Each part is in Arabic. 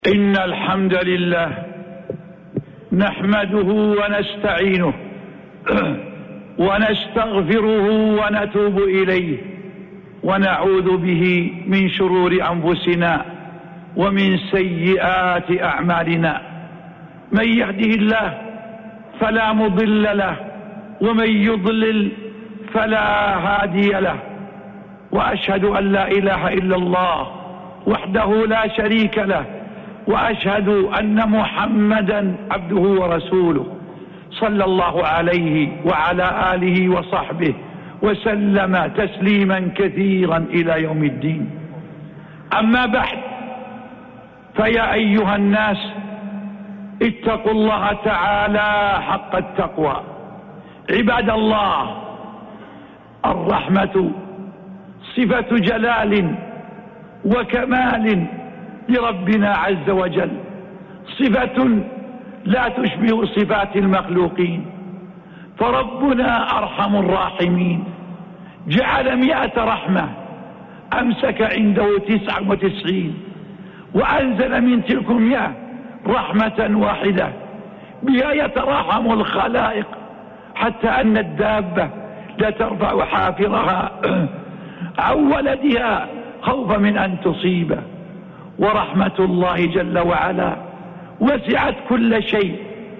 إن الحمد لله نحمده ونستعينه ونستغفره ونتوب إليه ونعوذ به من شرور أنفسنا ومن سيئات أعمالنا. من يهده الله فلا مضل له ومن يضلل فلا هادي له، وأشهد أن لا إله إلا الله وحده لا شريك له، وأشهد أن محمدا عبده ورسوله صلى الله عليه وعلى آله وصحبه وسلم تسليما كثيرا إلى يوم الدين. أما بعد، فيا أيها الناس اتقوا الله تعالى حق التقوى. عباد الله، الرحمة صفة جلال وكمال لربنا عز وجل، صفة لا تشبه صفات المخلوقين، فربنا أرحم الراحمين، جعل 100 رحمة أمسك عنده 99، وأنزل من تلك 100 رحمة واحدة بها يتراحم الخلائق، حتى أن الدابة لترفع حافرها عن ولدها خوفا من أن تصيبه. ورحمة الله جل وعلا وسعت كل شيء،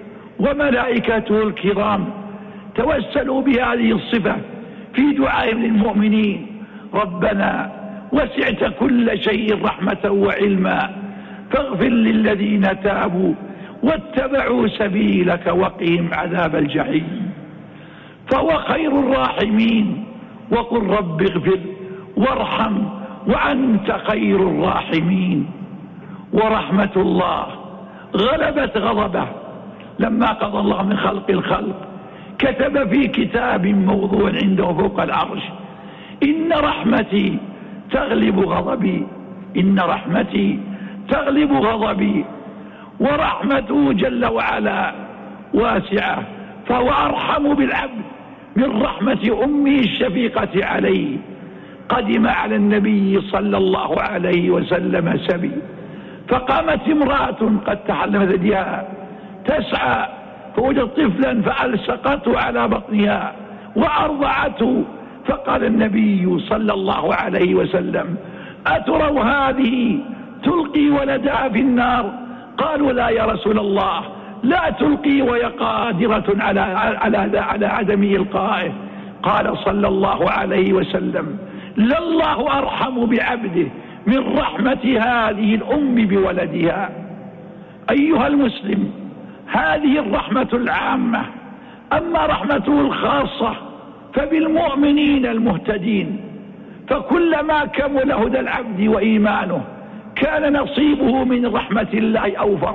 وملائكته الكرام توسلوا بهذه الصفة في دعائهم للمؤمنين: ربنا وسعت كل شيء رحمة وعلما فاغفر للذين تابوا واتبعوا سبيلك وقهم عذاب الجحيم. فهو خير الراحمين، وقل رب اغفر وارحم وأنت خير الراحمين. ورحمة الله غلبت غضبه لما قضى الله من خلق الخلق، كتب في كتاب موضوع عنده فوق العرش: إن رحمتي تغلب غضبي، إن رحمتي تغلب غضبي. ورحمته جل وعلا واسعة، فهو أرحم بالعبد من رحمة أمه الشفيقة عليه. قدم على النبي صلى الله عليه وسلم سبي، فقامت امرأة قد تحلمت بها تسعى، فوجدت طفلا فألصقته على بطنها وأرضعته، فقال النبي صلى الله عليه وسلم: أتروا هذه تلقي ولدها في النار؟ قالوا: لا يا رسول الله، لا تلقي وهي قادرة على عدم إلقائه. قال صلى الله عليه وسلم: لله أرحم بعبده من رحمة هذه الأم بولدها. أيها المسلم، هذه الرحمة العامة. أما رحمته الخاصة فبالمؤمنين المهتدين، فكلما كمل هدى العبد وإيمانه كان نصيبه من رحمة الله أوفر.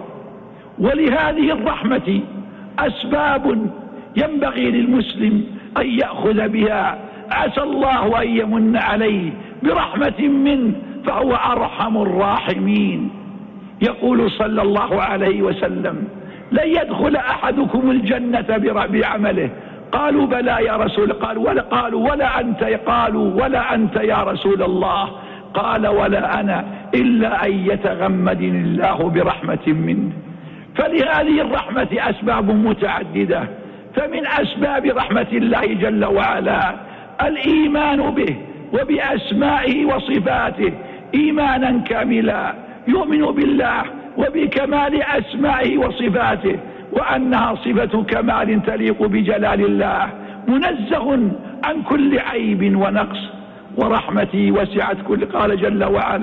ولهذه الرحمة أسباب ينبغي للمسلم أن يأخذ بها، عسى الله أن يمن عليه برحمة منه، فهو أرحم الراحمين. يقول صلى الله عليه وسلم: لن يدخل أحدكم الجنة بعمله. قالوا: بلى يا رسول. قالوا: ولا أنت يا رسول الله. قال: ولا أنا، إلا أن يتغمدني الله برحمة منه. فلهذه الرحمة أسباب متعددة، فمن أسباب رحمة الله جل وعلا الإيمان به وبأسمائه وصفاته إيمانا كاملا، يؤمن بالله وبكمال أسمائه وصفاته، وأنها صفة كمال تليق بجلال الله، منزه عن كل عيب ونقص. ورحمتي وسعت كل. قال جل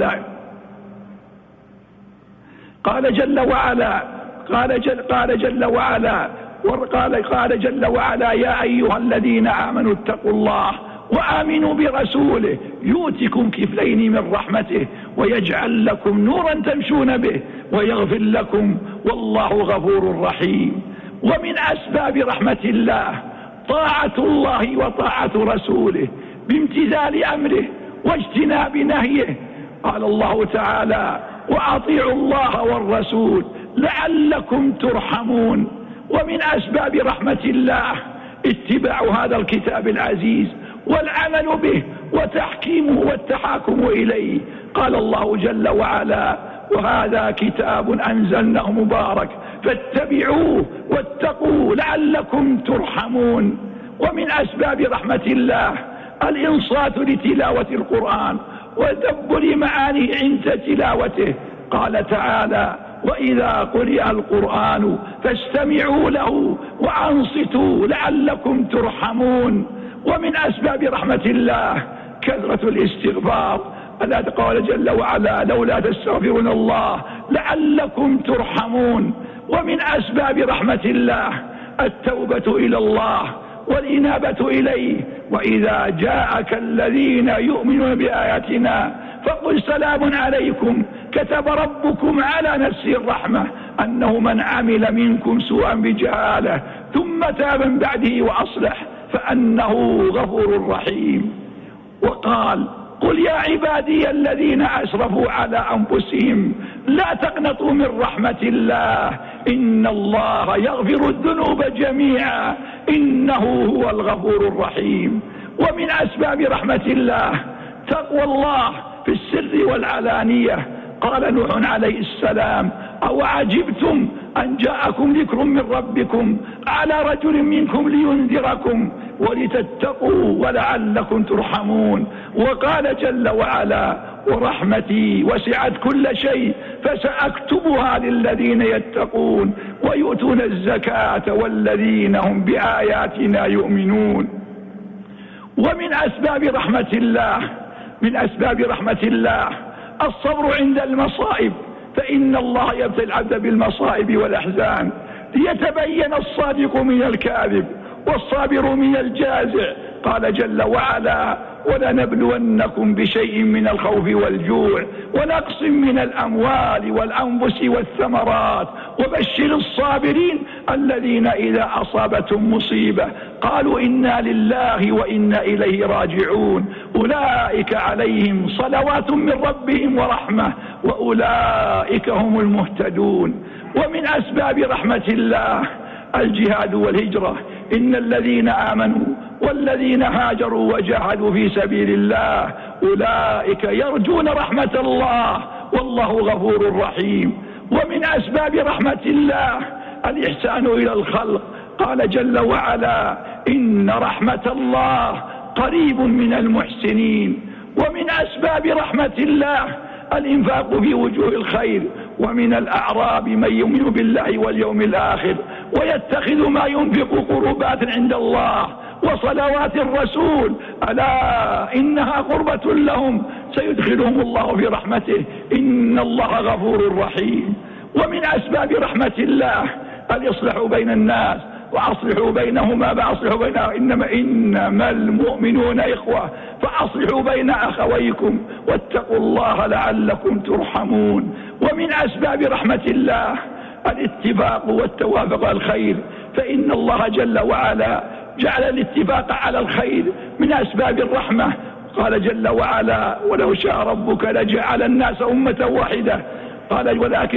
وعلا: يا أيها الذين آمنوا اتقوا الله وآمنوا برسوله يؤتكم كفلين من رحمته ويجعل لكم نورا تمشون به ويغفر لكم والله غفور رحيم. ومن أسباب رحمة الله طاعة الله وطاعة رسوله بامتثال أمره واجتناب نهيه. قال الله تعالى: وأطيعوا الله والرسول لعلكم ترحمون. ومن أسباب رحمة الله اتباع هذا الكتاب العزيز والعمل به وتحكيمه والتحاكم إليه. قال الله جل وعلا: وهذا كتاب أنزلناه مبارك فاتبعوه واتقوا لعلكم ترحمون. ومن أسباب رحمة الله الإنصات لتلاوة القرآن وتدبر معانيه عند تلاوته. قال تعالى: وإذا قرئ القرآن فاستمعوا له وأنصتوا لعلكم ترحمون. ومن أسباب رحمة الله كثرة الاستغفار، الذي قال جل وعلا: لولا تستغفرون الله لعلكم ترحمون. ومن أسباب رحمة الله التوبة إلى الله والإنابة إليه. وإذا جاءك الذين يؤمنون بآياتنا فقل سلام عليكم كتب ربكم على نفسه الرحمة أنه من عمل منكم سوءا بجهالة ثم تاب من بعده وأصلح فأنه غفور رحيم. وقال: قل يا عبادي الذين أسرفوا على أنفسهم لا تقنطوا من رحمة الله إن الله يغفر الذنوب جميعا إنه هو الغفور الرحيم. ومن أسباب رحمة الله تقوى الله في السر والعلانية. قال نوح عليه السلام: أو عجبتم أن جاءكم ذكر من ربكم على رجل منكم لينذركم ولتتقوا ولعلكم ترحمون. وقال جل وعلا: ورحمتي وسعت كل شيء فسأكتبها للذين يتقون ويؤتون الزكاة والذين هم بآياتنا يؤمنون. ومن أسباب رحمة الله الصبر عند المصائب، فإن الله يبتلي العبد بالمصائب والأحزان ليتبين الصادق من الكاذب والصابر من الجازع. قال جل وعلا: ولنبلونكم بشيء من الخوف والجوع ونقص من الأموال والأنفس والثمرات وبشر الصابرين الذين إذا أصابتهم مصيبة قالوا إنا لله وإنا إليه راجعون أولئك عليهم صلوات من ربهم ورحمة وأولئك هم المهتدون. ومن أسباب رحمة الله الجهاد والهجرة. إن الذين آمنوا والذين هاجروا وجاهدوا في سبيل الله أولئك يرجون رحمة الله والله غفور رحيم. ومن أسباب رحمة الله الإحسان إلى الخلق. قال جل وعلا: إن رحمة الله قريب من المحسنين. ومن أسباب رحمة الله الإنفاق في وجوه الخير. ومن الأعراب من يؤمن بالله واليوم الآخر ويتخذ ما ينفق قربات عند الله وصلوات الرسول ألا إنها قربة لهم سيدخلهم الله في رحمته إن الله غفور رحيم. ومن أسباب رحمة الله الإصلاح بين الناس وأصلحوا بينهما فأصلحوا بينهما إنما المؤمنون إخوة فأصلحوا بين أخويكم واتقوا الله لعلكم ترحمون. ومن أسباب رحمة الله الاتفاق والتوافق على الخير، فإن الله جل وعلا جعل الاتفاق على الخير من أسباب الرحمة. قال جل وعلا: ولو شاء ربك لجعل الناس أمة واحدة قال ولكن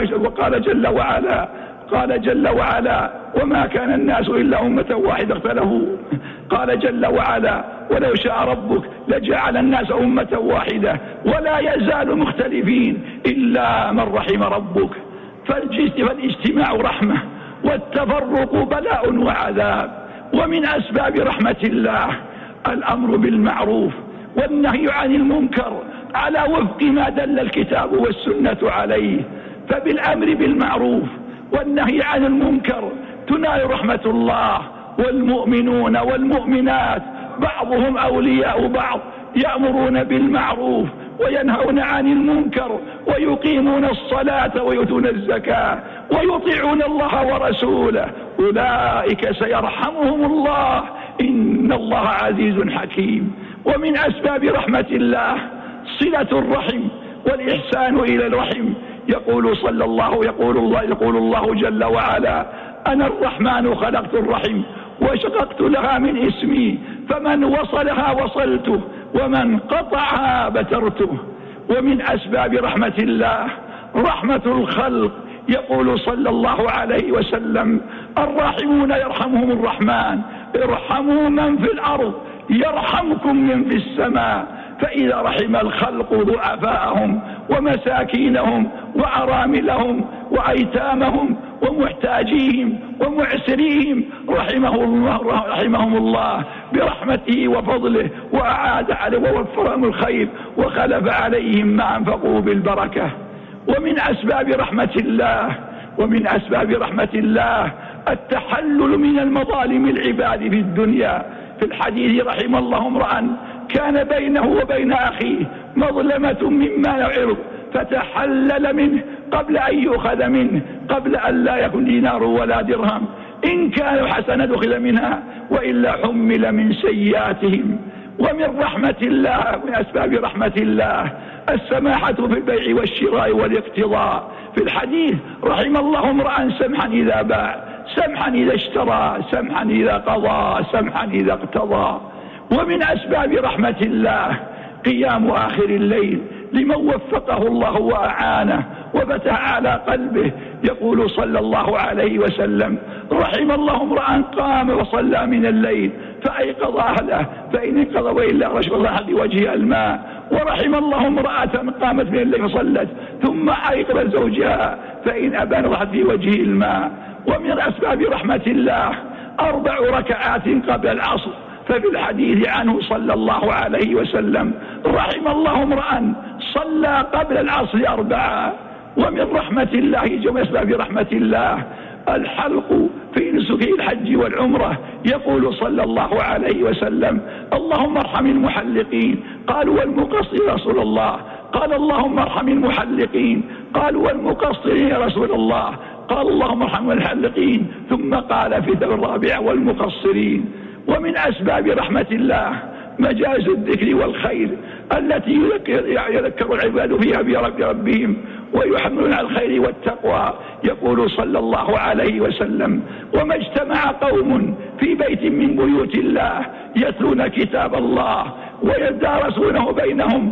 قال جل وعلا: وما كان الناس إلا أمة واحدة اختلفوا. قال جل وعلا: ولو شاء ربك لجعل الناس أمة واحدة ولا يزال مختلفين إلا من رحم ربك. فالاجتماع رحمة والتفرق بلاء وعذاب. ومن أسباب رحمة الله الأمر بالمعروف والنهي عن المنكر على وفق ما دل الكتاب والسنة عليه. فبالأمر بالمعروف والنهي عن المنكر تنال رحمة الله. والمؤمنون والمؤمنات بعضهم أولياء بعض يأمرون بالمعروف وينهون عن المنكر ويقيمون الصلاة ويؤتون الزكاة ويطيعون الله ورسوله أولئك سيرحمهم الله إن الله عزيز حكيم. ومن أسباب رحمة الله صلة الرحم والإحسان إلى الرحم. يقول الله جل وعلا: أنا الرحمن خلقت الرحم وشققت لها من اسمي فمن وصلها وصلته ومن قطعها بترته. ومن أسباب رحمة الله رحمة الخلق. يقول صلى الله عليه وسلم: الراحمون يرحمهم الرحمن ارحموا من في الأرض يرحمكم من في السماء. فإذا رحم الخلق ضعفاءهم ومساكينهم وأراملهم وأيتامهم ومحتاجيهم ومعسريهم رحمهم الله برحمته وفضله، وأعاد عليه ووفرهم الخير وخلف عليهم ما أنفقوا بالبركة. ومن أسباب رحمة الله التحلل من المظالم العباد في الدنيا. في الحديث رحم الله امرأ كان بينه وبين أخيه مظلمة مما يعرض فتحلل منه قبل أن يؤخذ منه، قبل أن لا يكون دينار ولا درهم، إن كان حسنة دخل منها وإلا حمل من سيئاتهم. ومن رحمة الله، من أسباب رحمة الله السماحة في البيع والشراء والاقتضاء. في الحديث رحم الله امرأ سمحا إذا باع، سمحا إذا اشترى، سمحا إذا قضى، سمحا إذا اقتضى. ومن أسباب رحمة الله قيام آخر الليل لمن وفقه الله وأعانه وفتح على قلبه. يقول صلى الله عليه وسلم: رحم الله امرأ قام وصلى من الليل فأيقظ أهله فإن انقضى وإلا رشف الله بوجهها الماء. ورحم الله امرأة قامت من الليل فصلت ثم أيقظ زوجها فإن أبى نضحت في وجهه الماء. ومن أسباب رحمة الله 4 ركعات قبل العصر. ففي الحديث عنه صلى الله عليه وسلم: رحم الله امرأ صلى قبل العصر 4. ومن رحمة الله ومن أسباب رحمة الله الحلق في نسك الحج والعمرة. يقول صلى الله عليه وسلم: اللهم ارحم المحلقين. قالوا: والمقصرين يا رسول الله؟ قال: اللهم ارحم المحلقين. قالوا: والمقصرين يا رسول الله؟ قال: اللهم ارحم المحلقين. ثم قال في الرابعة: والمقصرين. ومن أسباب رحمة الله مجالس الذكر والخير التي يذكر العباد فيها بربهم ويحملون على الخير والتقوى. يقول صلى الله عليه وسلم: وما اجتمع قوم في بيت من بيوت الله يتلون كتاب الله ويدارسونه بينهم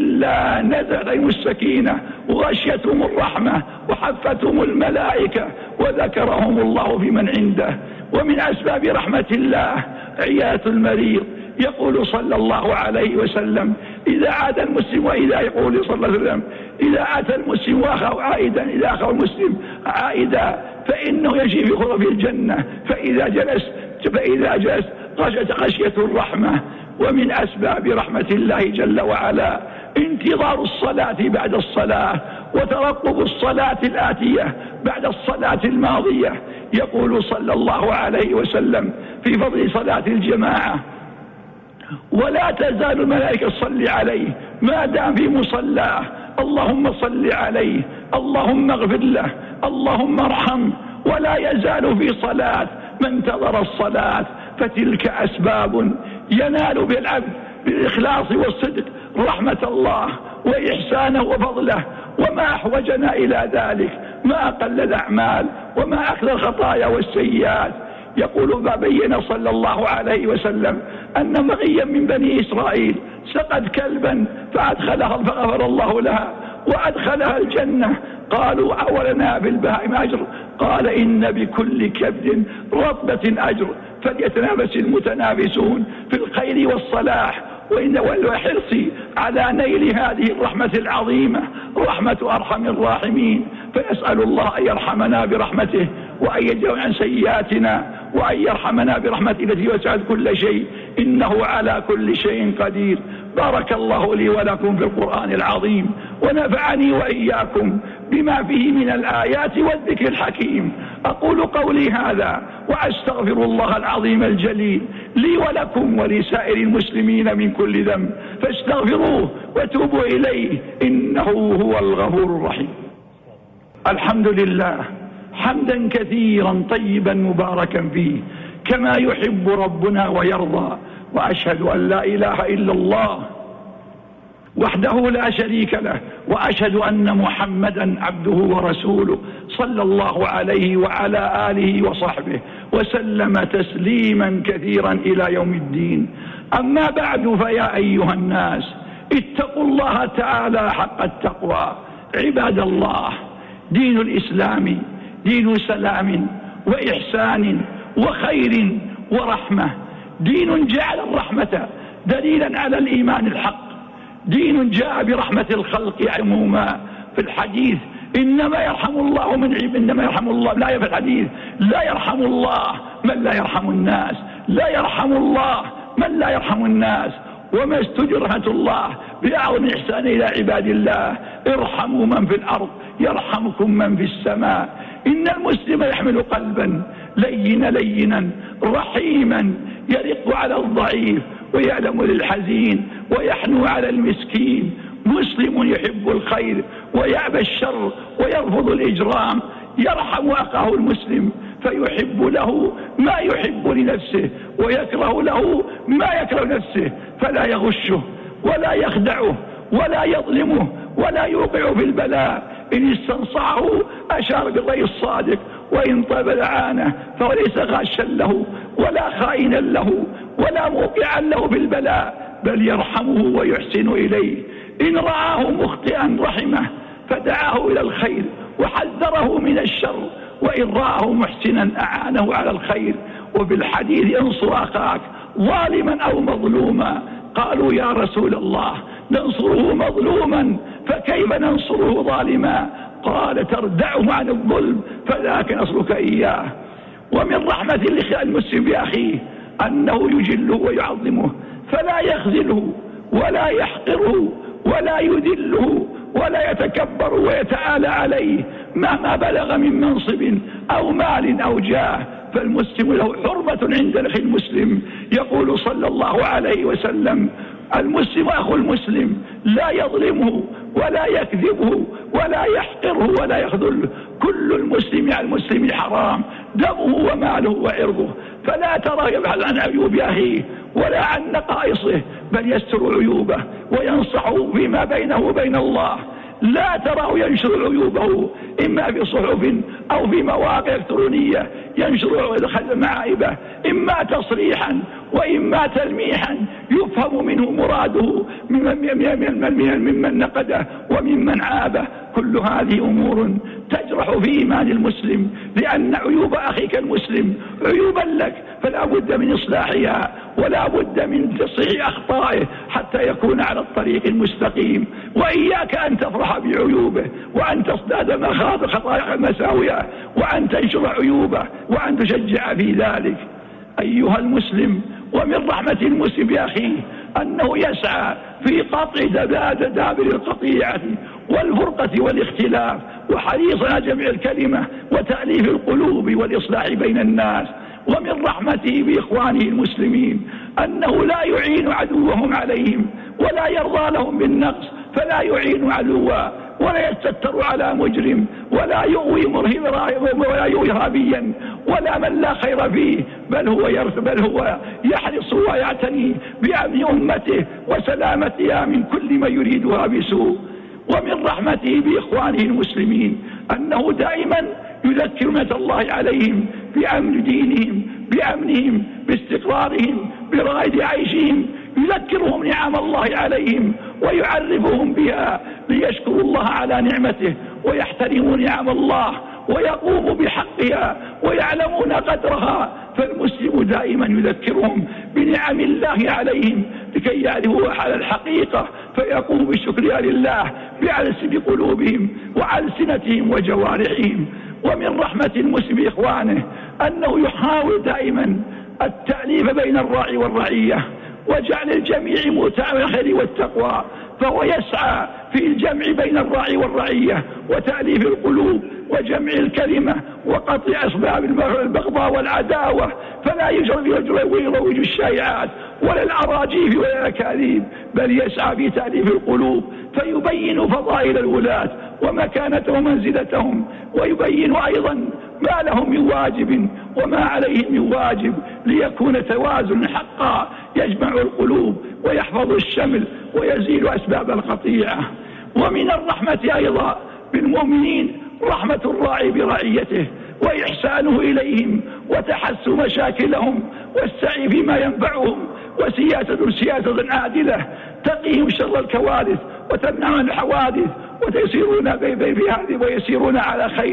إلا نزل عليهم السكينة وغشيتهم الرحمة وحفتهم الملائكة وذكرهم الله في من عنده. ومن أسباب رحمة الله عيادة المريض. يقول صلى الله عليه وسلم: إذا عاد المسلم وإذا يقول صلى الله عليه وسلم: إذا أتى المسلم وأخاه عائدا، إذا أخاه المسلم عائدا فإنه يجي في غرف الجنة، فإذا جلس غشية الرحمة. ومن أسباب رحمة الله جل وعلا انتظار الصلاة بعد الصلاة وترقب الصلاة الآتية بعد الصلاة الماضية. يقول صلى الله عليه وسلم في فضل صلاة الجماعة: ولا تزال الملائكة تصلي عليه ما دام في مصلاه، اللهم صل عليه، اللهم اغفر له، اللهم ارحمه. ولا يزال في صلاة من انتظر الصلاة. فتلك أسباب ينال بالعبد بالإخلاص والصدق رحمة الله وإحسانه وفضله. وما أحوجنا إلى ذلك ما أقل الأعمال وما أكثر الخطايا والسيئات. يقول ما بين صلى الله عليه وسلم أن مغيا من بني إسرائيل سقت كلبا فغفر الله لها وأدخلها الجنة. قالوا: أولنا بالبهائم أجر؟ قال: إن بكل كبد رطبة أجر، فليتنافس المتنافسون في الخير والصلاح والحرص على نيل هذه الرحمة العظيمة، رحمة أرحم الراحمين. فنسأل الله أن يرحمنا برحمته وأن يجعل عن سيئاتنا وأن يرحمنا برحمته التي وسعت كل شيء، إنه على كل شيء قدير. بارك الله لي ولكم في القرآن العظيم ونفعني وإياكم بما فيه من الآيات والذكر الحكيم. أقول قولي هذا وأستغفر الله العظيم الجليل لي ولكم ولسائر المسلمين من كل ذنب، فاستغفروه وتوبوا إليه إنه هو الغفور الرحيم. الحمد لله حمدا كثيرا طيبا مباركا فيه كما يحب ربنا ويرضى. وأشهد أن لا إله إلا الله وحده لا شريك له، وأشهد أن محمدا عبده ورسوله صلى الله عليه وعلى آله وصحبه وسلم تسليما كثيرا إلى يوم الدين. أما بعد، فيا أيها الناس اتقوا الله تعالى حق التقوى. عباد الله، دين الإسلام دين سلام وإحسان وخير ورحمة، دين جعل الرحمة دليلا على الإيمان الحق دين جاء برحمة الخلق عموما. في الحديث إنما يرحم الله إنما يرحم الله، لا في الحديث لا يرحم الله من لا يرحم الناس، لا يرحم الله من لا يرحم الناس. وما استجر رحمة الله بأعظم إحسان إلى عباد الله. ارحموا من في الأرض يرحمكم من في السماء. إن المسلم يحمل قلبا لينا رحيما يرق على الضعيف ويعلم للحزين ويحنو على المسكين. مسلم يحب الخير ويأبى الشر ويرفض الإجرام، يرحم أخاه المسلم فيحب له ما يحب لنفسه ويكره له ما يكره نفسه، فلا يغشه ولا يخدعه ولا يظلمه ولا يوقع في البلاء. إن استنصعه أشار بالرأي الصادق، وإن طاب لعانه فليس غاشا له ولا خائنا له ولا موقعا له في البلاء، بل يرحمه ويحسن إليه. إن رآه مخطئا رحمه فدعاه إلى الخير وحذره من الشر، وإن رآه محسنا أعانه على الخير. وفي الحديث انصر أخاك ظالما أو مظلوما. قالوا يا رسول الله ننصره مظلوما فكيف ننصره ظالما؟ قال تردعه عن الظلم فذاك نصرك إياه. ومن رحمة المسلم بأخيه أنه يجله ويعظمه، فلا يخذله ولا يحقره ولا يذله ولا يتكبر ويتعالى عليه مهما بلغ من منصب أو مال أو جاه. فالمسلم له حرمة عند أخي المسلم. يقول صلى الله عليه وسلم المسلم أخو المسلم لا يظلمه ولا يكذبه ولا يحقره ولا يخذله. كل المسلم على المسلم حرام دمه وماله وعرضه. فلا ترى يبحث عن عيوب أخيه ولا عن نقائصه، بل يستر عيوبه وينصحه فيما بينه وبين الله. لا تراه ينشر عيوبه إما في صحف أو في مواقع إلكترونية ينشر معايبه، إما تصريحا وإما تلميحا يفهم منه مراده ممن نقده وممن عابه. كل هذه أمور تجرح في إيمان المسلم، لأن عيوب أخيك المسلم عيوبا لك، فلا بد من إصلاحها ولا بد من تصحيح أخطائه حتى يكون على الطريق المستقيم. وإياك أن تفرح بعيوبه وأن تصداد خطايا مساوئه وأن تنشر عيوبه وأن تشجع في ذلك. أيها المسلم، ومن رحمة المسلم بأخيه أنه يسعى في قطع دابر القطيعة والفرقة والاختلاف، وحريص على جمع الكلمة وتأليف القلوب والإصلاح بين الناس. ومن رحمته بإخوانه المسلمين أنه لا يعين عدوهم عليهم ولا يرضى لهم بالنقص، فلا يعين عدوا ولا يستتر على مجرم ولا يؤوي إرهابيا ولا من لا خير فيه، بل هو يحرص ويعتني بأمن أمته وسلامتها من كل من يريدها بسوء. ومن رحمته بإخوانه المسلمين أنه دائما يذكر نعمة الله عليهم بأمن دينهم، بأمنهم، باستقرارهم، برغد عيشهم. يذكرهم نعم الله عليهم ويعرفهم بها ليشكروا الله على نعمته ويحترموا نعم الله ويقوموا بحقها ويعلمون قدرها. فالمسلم دائما يذكرهم بنعم الله عليهم لكي يعرفوا على الحقيقة فيقوموا بشكرها لله بقلوبهم وألسنتهم وجوارحهم. ومن رحمة المسلم إخوانه أنه يحاول دائما التأليف بين الراعي والرعية وجعل الجميع متعاون الخير والتقوى، فهو يسعى في الجمع بين الراعي والرعية وتأليف القلوب وجمع الكلمة وقطع أسباب البغضاء والعداوة، فلا يروج الشائعات ولا الأراجيف ولا الأكاذيب، بل يسعى في تأليف القلوب فيبين فضائل الولاة ومكانتهم ومنزلتهم، ويبين أيضا ما لهم من واجب وما عليهم من واجب، ليكون توازن حقا يجمع القلوب ويحفظ الشمل ويزيل أسباب القطيعة. ومن الرحمة أيضا بالمؤمنين رحمة الراعي برعيته وإحسانه إليهم وتحسن مشاكلهم والسعي فيما ينفعهم، وسياسة عادلة تقيهم شر الكوارث وتمنع عن الحوادث ويسيرون على خير.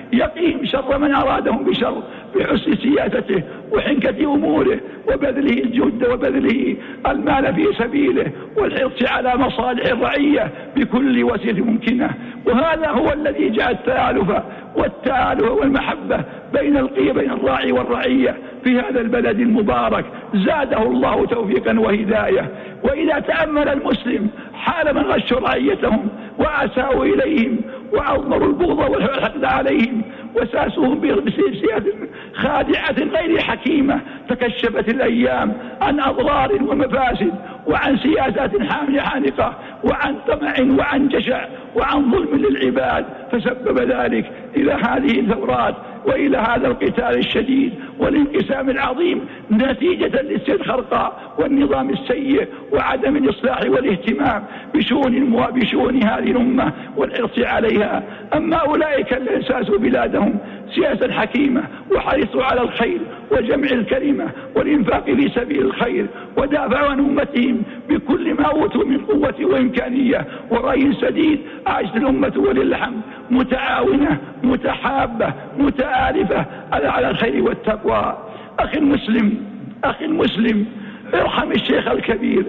يقيهم شر من أرادهم بشر بحسن سياسته وحنكة أموره وبذله الجهد وبذله المال في سبيله والحرص على مصالح الرعية بكل وسيلة ممكنة. وهذا هو الذي جعل التآلف والمحبة بين الراعي والرعية في هذا البلد المبارك، زاده الله توفيقا وهداية. وإذا تأمل المسلم حال من غشوا رعيتهم وأساءوا إليهم وأضمروا البغض والحقد عليهم وساسوهم بسياسة خادعة غير حكيمة، تكشفت الأيام عن أضرار ومفاسد وعن سياسات حانقة وعن طمع وعن جشع وعن ظلم للعباد، فسبب ذلك إلى هذه الثورات وإلى هذا القتال الشديد والانقسام العظيم نتيجة للسياسة الخرقاء والنظام السيء وعدم الإصلاح والاهتمام بشؤون هذه الأمة والحرص عليها. أما أولئك الذين ساسوا بلادهم سياسة حكيمة وحرصوا على الخير وجمع الكلمة والإنفاق في سبيل الخير ودافعوا عن أمتهم بكل ما أوتوا من قوة وإمكانية ورأي سديد، عاشت الأمة وللحمد متعاونة متحابة متآلفة على الخير والتقوى. أخي المسلم ارحم الشيخ الكبير،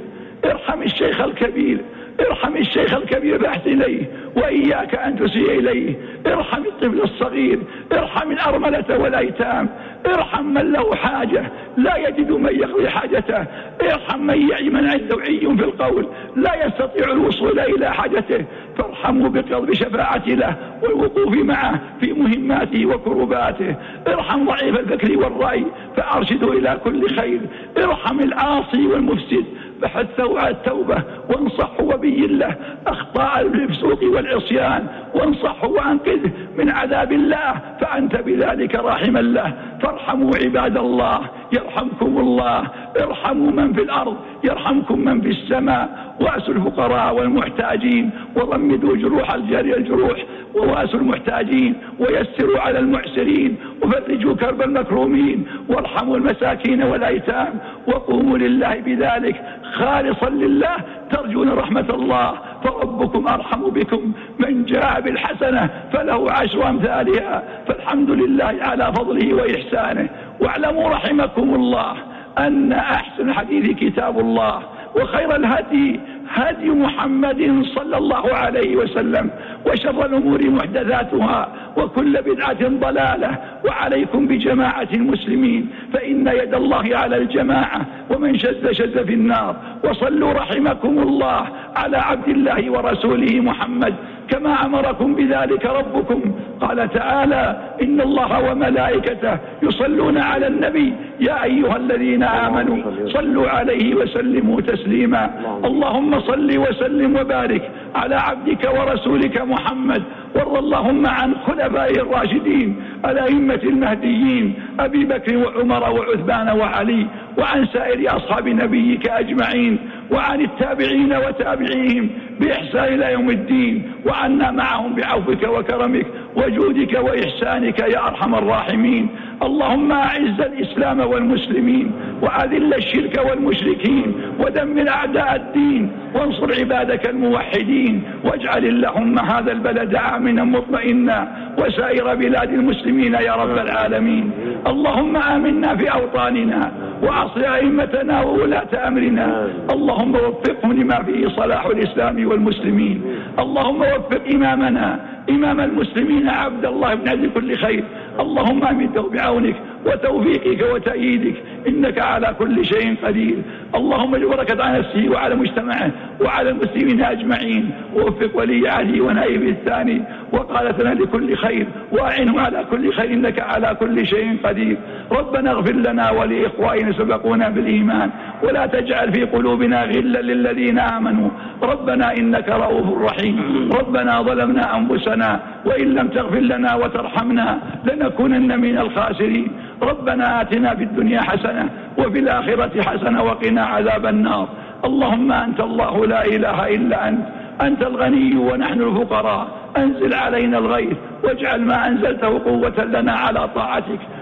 ارحم الشيخ الكبير فاحسن إليه وإياك أن تسيء إليه. ارحم الطفل الصغير، ارحم الأرملة والأيتام، ارحم من له حاجة لا يجد من يقضي حاجته، ارحم من عنده عي في القول لا يستطيع الوصول إلى حاجته، فارحمه بشفاعة له والوقوف معه في مهماته وكرباته. ارحم ضعيف الفكر والرأي فأرشده إلى كل خير، ارحم العاصي والمفسد فحثه على التوبة وانصحه وبين له أخطاء الفسوق والعصيان وانصحه وأنقذه من عذاب الله، فأنت بذلك راحما له. فارحموا عباد الله يرحمكم الله، ارحموا من في الأرض يرحمكم من في السماء، واسوا الفقراء والمحتاجين وضمدوا جروح الجروح وواسوا المحتاجين ويسروا على المعسرين وفرجوا كرب المكرومين وارحموا المساكين والأيتام، وقوموا لله بذلك خالصا لله ترجون رحمة الله، فربكم أرحم بكم، من جاء بالحسنة فله 10 أمثالها، فالحمد لله على فضله وإحسانه. واعلموا رحمكم الله أن أحسن الحديث كتاب الله، وخير الهدي هدي محمد صلى الله عليه وسلم، وشر الأمور محدثاتها وكل بدعة ضلالة، وعليكم بجماعة المسلمين فإن يد الله على الجماعة، ومن شذ في النار. وصلوا رحمكم الله على عبد الله ورسوله محمد كما أمركم بذلك ربكم، قال تعالى: إن الله وملائكته يصلون على النبي يا أيها الذين آمنوا صلوا عليه وسلموا تسليما. اللهم صل وسلم وبارك على عبدك ورسولك محمد، وارض اللهم عن خلفائه الراشدين الأئمة المهديين أبي بكر وعمر وعثمان وعلي، وعن سائر أصحاب نبيك أجمعين، وعن التابعين وتابعيهم بإحسان إلى يوم الدين، وعنا معهم بعفوك وكرمك وجودك وإحسانك يا أرحم الراحمين. اللهم أعز الإسلام والمسلمين وأذل الشرك والمشركين ودمر أعداء الدين، وانصر عبادك الموحدين، واجعل اللهم هذا البلد آمنا مطمئنا وسائر بلاد المسلمين يا رب العالمين. اللهم آمنا في أوطاننا وأصل أئمتنا وولاة أمرنا، اللهم وفقهم لما فيه صلاح الإسلام والمسلمين. اللهم وفق إمامنا إمام المسلمين عبد الله بن عبد كل خير، اللهم أمده بعونك وتوفيقك وتأييدك، إنك على كل شيء قدير. اللهم اجبرك على نفسه وعلى مجتمعه وعلى المسلمين أجمعين، ووفق ولي عهده ونائبه الثاني وقالتنا لكل خير، وأعنه على كل خير، إنك على كل شيء قدير. ربنا اغفر لنا ولإخواننا سبقونا بالإيمان، ولا تجعل في قلوبنا غلا للذين آمنوا، ربنا إنك رؤوف رحيم. ربنا ظلمنا أنفسنا وإن لم تغفر لنا وترحمنا لنكونن من الخاسرين. ربنا آتنا في الدنيا حسنة وفي الآخرة حسنة وقنا عذاب النار. اللهم أنت الله لا إله إلا أنت الغني ونحن الفقراء، أنزل علينا الغيث واجعل ما أنزلته قوة لنا على طاعتك،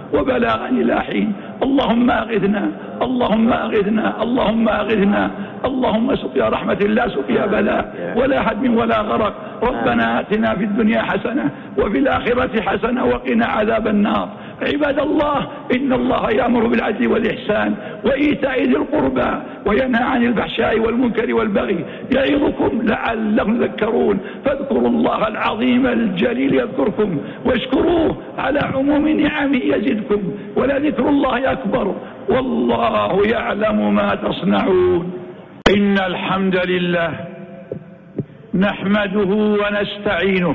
وبلاغا إلى حين. اللهم أغثنا، اللهم أغثنا، اللهم أغثنا، اللهم سقيا رحمة لا سقيا بلاء ولا هدم ولا غرق. ربنا آتنا في الدنيا حسنة وفي الآخرة حسنة وقنا عذاب النار. عباد الله، إن الله يأمر بالعدل والإحسان وإيتاء ذي القربى وينهى عن الفحشاء والمنكر والبغي يعظكم لعلكم تذكرون. فاذكروا الله العظيم الجليل يذكركم واشكروه على عموم نعمه يزدكم ولذكر الله أكبر والله يعلم ما تصنعون. إن الحمد لله نحمده ونستعينه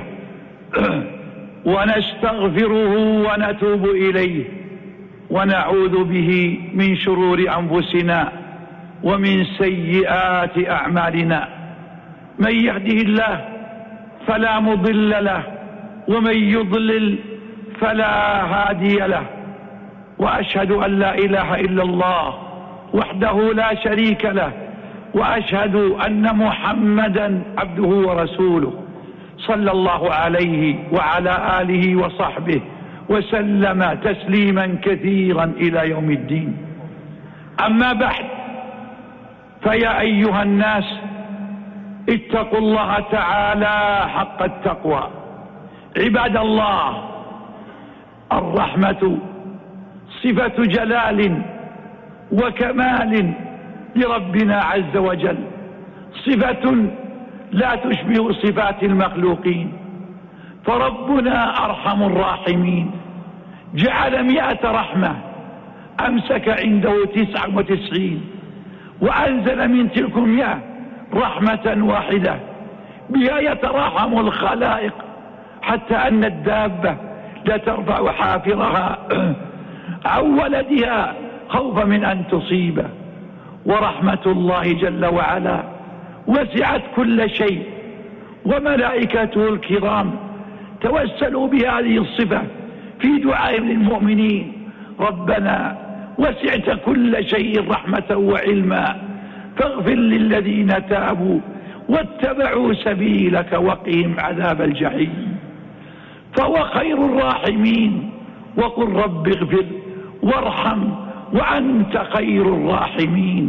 ونستغفره ونتوب إليه ونعوذ به من شرور أنفسنا ومن سيئات أعمالنا. من يهده الله فلا مضل له ومن يضلل فلا هادي له. وأشهد أن لا إله إلا الله وحده لا شريك له وأشهد أن محمدا عبده ورسوله صلى الله عليه وعلى آله وصحبه وسلم تسليما كثيرا إلى يوم الدين. أما بعد، فيا أيها الناس اتقوا الله تعالى حق التقوى. عباد الله، الرحمة صفة جلال وكمال لربنا عز وجل، صفة لا تشبه صفات المخلوقين، فربنا أرحم الراحمين. جعل 100 رحمة أمسك عنده 99 وأنزل من تلك 100 رحمة واحدة بها يتراحم الخلائق، حتى أن الدابة لا ترفع حافرها عن ولدها خوفا من أن تصيبه. ورحمة الله جل وعلا وسعت كل شيء، وملائكته الكرام توسلوا بهذه الصفة في دعائهم للمؤمنين: ربنا وسعت كل شيء رحمة وعلما فاغفر للذين تابوا واتبعوا سبيلك وقهم عذاب الجحيم. فهو خير الراحمين، وقل رب اغفر وارحم وأنت خير الراحمين.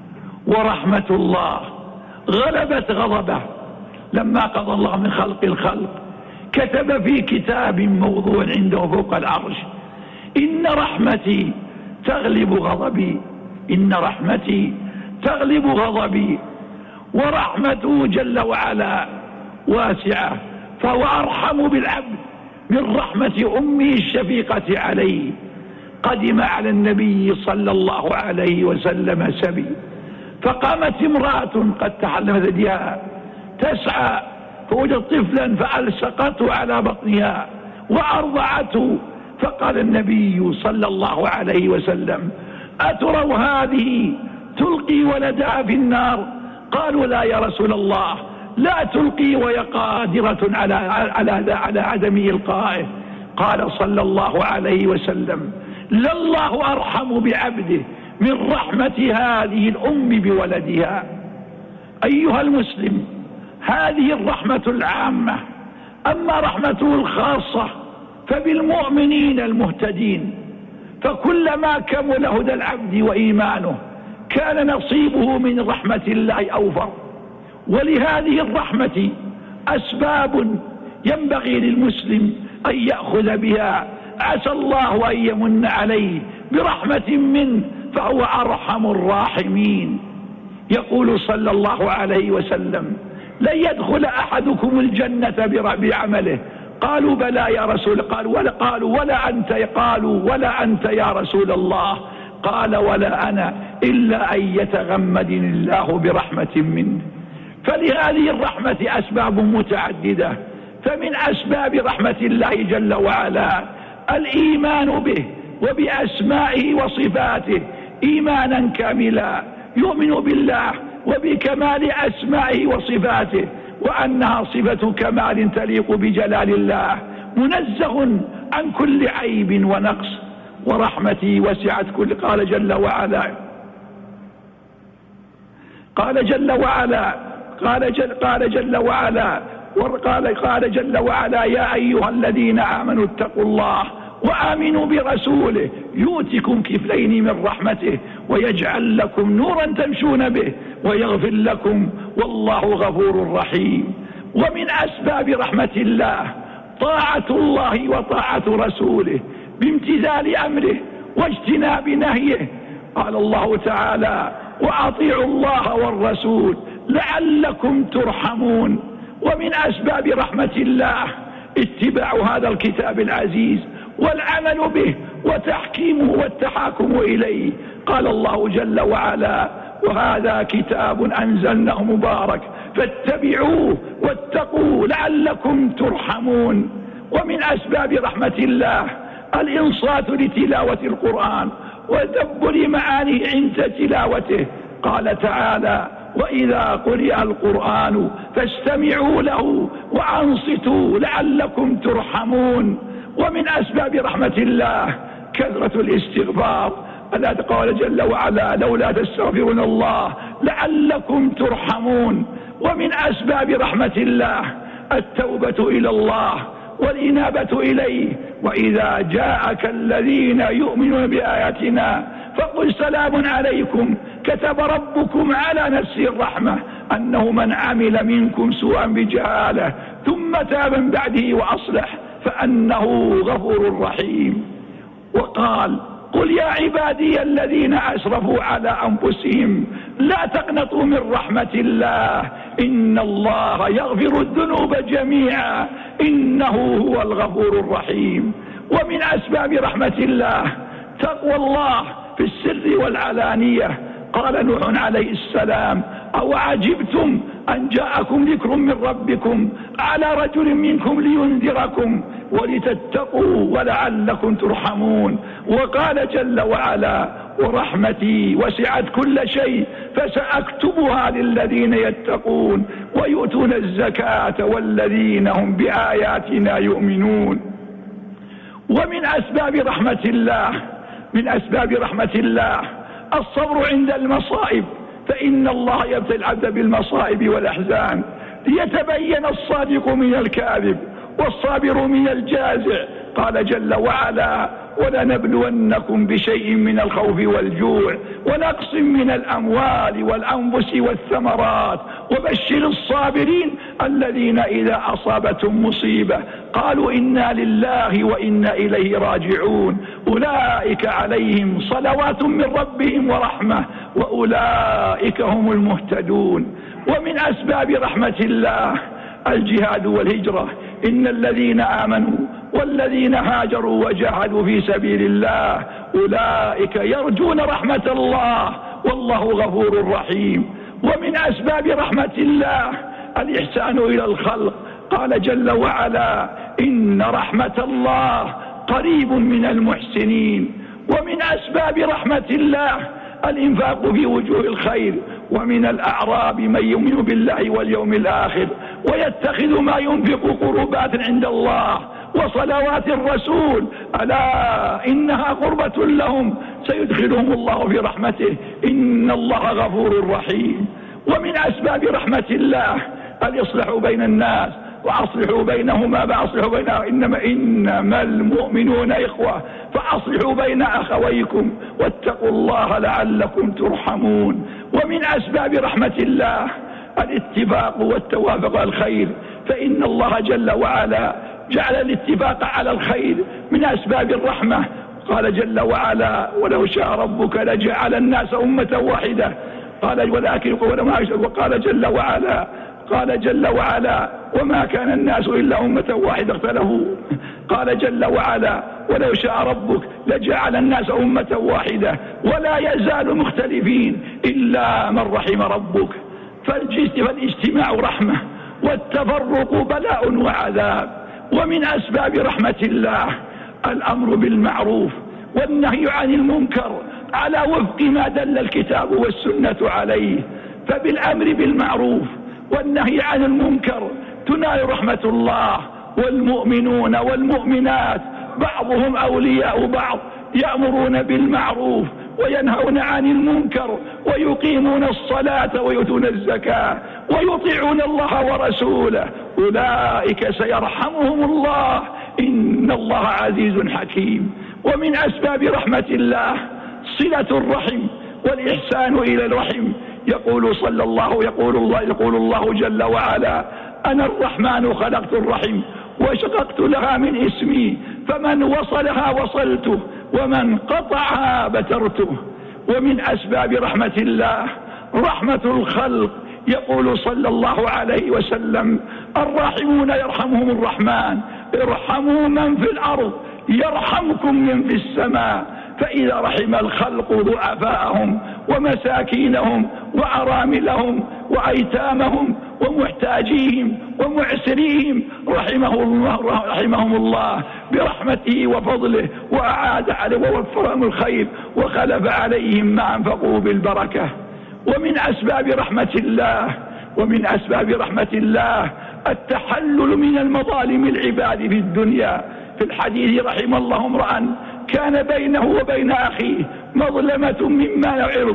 ورحمة الله غلبت غضبه لما قضى الله من خلق الخلق، كتب في كتاب موضوع عنده فوق العرش: إن رحمتي تغلب غضبي، إن رحمتي تغلب غضبي. ورحمته جل وعلا واسعة، فهو أرحم بالعبد من رحمة أمه الشفيقة عليه. قدم على النبي صلى الله عليه وسلم سبي، فقامت امرأة قد تحلمت ثديها تسعى، فوجدت طفلا فألصقته على بطنها وأرضعته. فقال النبي صلى الله عليه وسلم: أتروا هذه تلقي ولدها في النار؟ قالوا: لا يا رسول الله، لا تلقي وهي قادرة على عدم إلقائه. قال صلى الله عليه وسلم: لله أرحم بعبده من رحمة هذه الأم بولدها. أيها المسلم، هذه الرحمة العامة. أما رحمته الخاصة فبالمؤمنين المهتدين، فكلما كمل هدى العبد وإيمانه كان نصيبه من رحمة الله أوفر. ولهذه الرحمة أسباب ينبغي للمسلم أن يأخذ بها، عسى الله أن يمن عليه برحمة منه، فهو أرحم الراحمين. يقول صلى الله عليه وسلم: لن يدخل أحدكم الجنة بعمله. قالوا: بلى يا رسول. قالوا: ولا أنت يا رسول الله. قال: ولا أنا، إلا أن يتغمدني الله برحمة منه. فلهذه الرحمة أسباب متعددة، فمن أسباب رحمة الله جل وعلا الإيمان به وبأسمائه وصفاته إيمانا كاملا، يؤمن بالله وبكمال أسمائه وصفاته، وأنها صفة كمال تليق بجلال الله، منزه عن كل عيب ونقص. ورحمتي وسعت كل. قال جل وعلا: يا أيها الذين آمنوا اتقوا الله وآمنوا برسوله يؤتكم كفلين من رحمته ويجعل لكم نورا تمشون به ويغفر لكم والله غفور رحيم. ومن أسباب رحمة الله طاعة الله وطاعة رسوله بامتثال أمره واجتناب نهيه. قال الله تعالى: وأطيعوا الله والرسول لعلكم ترحمون. ومن أسباب رحمة الله اتباع هذا الكتاب العزيز والعمل به وتحكيمه والتحاكم إليه. قال الله جل وعلا: وهذا كتاب أنزلناه مبارك فاتبعوه واتقوا لعلكم ترحمون. ومن أسباب رحمة الله الإنصات لتلاوة القرآن وتدبر معانيه عند تلاوته. قال تعالى: وإذا قرئ القرآن فاستمعوا له وأنصتوا لعلكم ترحمون. ومن أسباب رحمة الله كثرة الاستغفار. قال جل وعلا: لولا تستغفرون الله لعلكم ترحمون. ومن أسباب رحمة الله التوبة إلى الله والإنابة إليه. وإذا جاءك الذين يؤمنون بآياتنا فقل سلام عليكم كتب ربكم على نفسه الرحمة أنه من عمل منكم سوءا بجهالة ثم تاب من بعده وأصلح فأنه غفور رحيم. وقال: قل يا عبادي الذين أسرفوا على أنفسهم لا تقنطوا من رحمة الله إن الله يغفر الذنوب جميعا إنه هو الغفور الرحيم. ومن أسباب رحمة الله تقوى الله في السر والعلانية. قال نوح عليه السلام: أو عجبتم أن جاءكم ذكر من ربكم على رجل منكم لينذركم ولتتقوا ولعلكم ترحمون. وقال جل وعلا: ورحمتي وسعت كل شيء فسأكتبها للذين يتقون ويؤتون الزكاة والذين هم بآياتنا يؤمنون. ومن أسباب رحمة الله الصبر عند المصائب، فإن الله يبتلي العبد بالمصائب والأحزان ليتبين الصادق من الكاذب والصابر من الجازع. قال جل وعلا: ولنبلونكم بشيء من الخوف والجوع ونقص من الأموال والأنفس والثمرات وبشر الصابرين الذين إذا أصابتهم مصيبة قالوا إنا لله وإنا إليه راجعون أولئك عليهم صلوات من ربهم ورحمة وأولئك هم المهتدون. ومن أسباب رحمة الله الجهاد والهجرة. إن الذين آمنوا والذين هاجروا وجاهدوا في سبيل الله أولئك يرجون رحمة الله والله غفور رحيم. ومن أسباب رحمة الله الإحسان إلى الخلق. قال جل وعلا: إن رحمة الله قريب من المحسنين. ومن أسباب رحمة الله الإنفاق في وجوه الخير. ومن الأعراب من يؤمن بالله واليوم الآخر ويتخذ ما ينفق قربات عند الله وصلوات الرسول ألا إنها قربة لهم سيدخلهم الله في رحمته إن الله غفور رحيم. ومن أسباب رحمة الله الإصلاح بين الناس وأصلحوا بينهما إنما المؤمنون إخوة فأصلحوا بين أخويكم واتقوا الله لعلكم ترحمون. ومن أسباب رحمة الله الاتفاق والتوافق على الخير. فإن الله جل وعلا جعل الاتفاق على الخير من أسباب الرحمة. قال جل وعلا: ولو شاء ربك لجعل الناس أمة واحدة قال جل وعلا: وما كان الناس إلا أمة واحدة اختلفوا. قال جل وعلا: ولو شاء ربك لجعل الناس أمة واحدة ولا يزال مختلفين إلا من رحم ربك. فالاجتماع رحمة والتفرق بلاء وعذاب. ومن أسباب رحمة الله الأمر بالمعروف والنهي عن المنكر على وفق ما دل الكتاب والسنة عليه. فبالأمر بالمعروف والنهي عن المنكر تنال رحمة الله. والمؤمنون والمؤمنات بعضهم أولياء بعض يأمرون بالمعروف وينهون عن المنكر ويقيمون الصلاة ويؤتون الزكاة ويطيعون الله ورسوله أولئك سيرحمهم الله إن الله عزيز حكيم. ومن أسباب رحمة الله صلة الرحم والإحسان إلى الرحم. يقول الله جل وعلا: أنا الرحمن خلقت الرحم وشققت لها من اسمي فمن وصلها وصلته ومن قطعها بترته. ومن أسباب رحمة الله رحمة الخلق. يقول صلى الله عليه وسلم: الراحمون يرحمهم الرحمن ارحموا من في الأرض يرحمكم من في السماء. فإذا رحم الخلق ضعفاءهم ومساكينهم وأراملهم وأيتامهم ومحتاجيهم ومعسريهم رحمهم الله برحمته وفضله، وأعاد عليهم ووفرهم الخير وخلف عليهم ما أنفقوا بالبركة. ومن أسباب رحمة الله التحلل من المظالم العباد في الدنيا. في الحديث: رحم الله امرأ كان بينه وبين أخيه مظلمة مما يعرض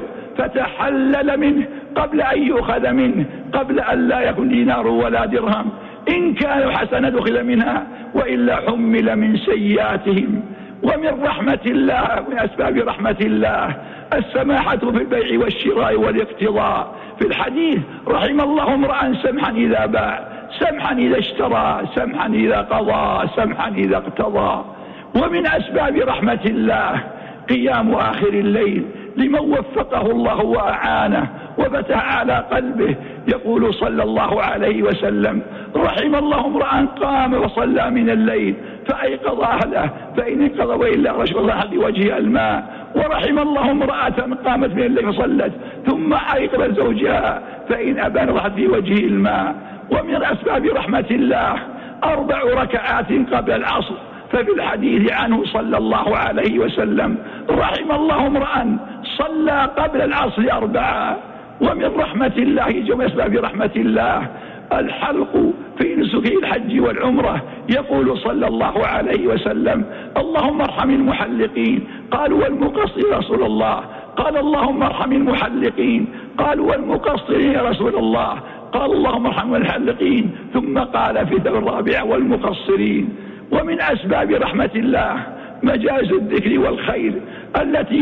فتحلل منه قبل أن يؤخذ منه، قبل أن لا يكون دينار ولا درهم، إن كان حسنة أخذ منها وإلا حمل من سيئاتهم. ومن رحمة الله، من أسباب رحمة الله السماحة في البيع والشراء والاقتضاء. في الحديث: رحم الله امرأ سمحا إذا باع، سمحا إذا اشترى، سمحا إذا قضى، سمحا إذا اقتضى. ومن أسباب رحمة الله قيام آخر الليل لمن وفقه الله وأعانه وفتح على قلبه. يقول صلى الله عليه وسلم: رحم الله امرأ قام وصلى من الليل فأيقظ أهله فإن انقضى وإلا رشف الله بوجه الماء. ورحم الله امرأة قامت من الليل فصلت ثم أيقظ زوجها فإن أبى نضحت في وجه الماء. ومن أسباب رحمة الله 4 ركعات قبل العصر. ففي الحديث عنه صلى الله عليه وسلم: رحم الله امرأ صلى قبل العصر 4. ومن رحمة الله ومن أسباب رحمة الله الحلق في نسك الحج والعمرة. يقول صلى الله عليه وسلم: اللهم ارحم المحلقين. قالوا: والمقصرين يا رسول الله؟ قال: اللهم ارحم المحلقين. قالوا: والمقصرين يا رسول الله؟ قال: اللهم ارحم المحلقين. ثم قال في الرابعة: والمقصرين. ومن أسباب رحمة الله مجاز الذكر والخير التي